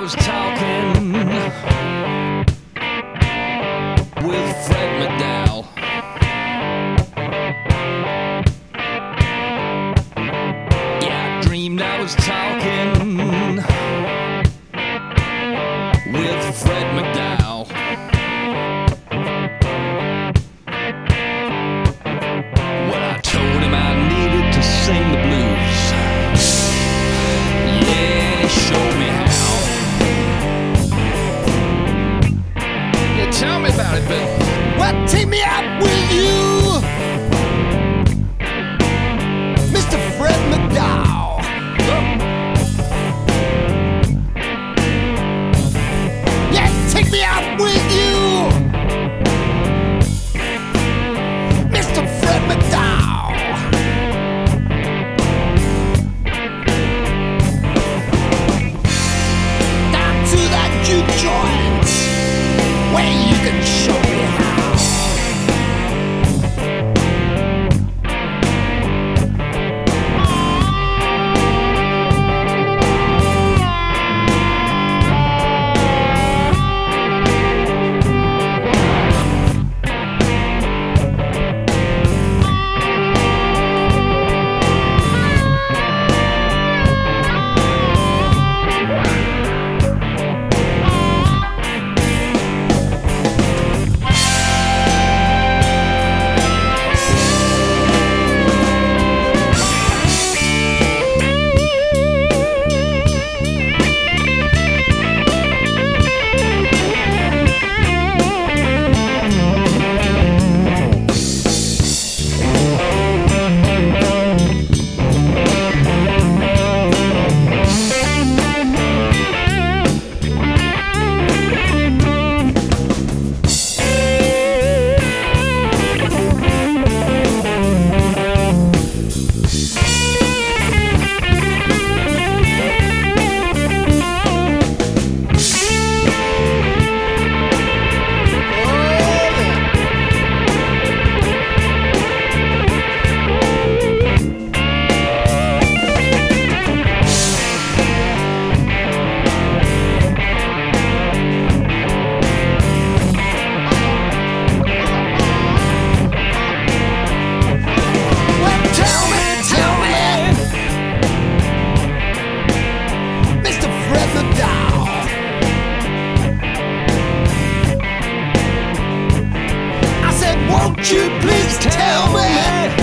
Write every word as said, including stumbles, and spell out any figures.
was talking with Fred McDowell. Yeah, I dreamed I was talking with Fred McDowell. Well, I told him I needed to sing the blues. Yeah, he showed me how. Yeah, tell me about it, Bill. Well, take me out with you, Mister Fred McDowell. Yeah, take me out with you, Mister Fred McDowell. Down to that juke joint where you can show me how. Won't you please tell me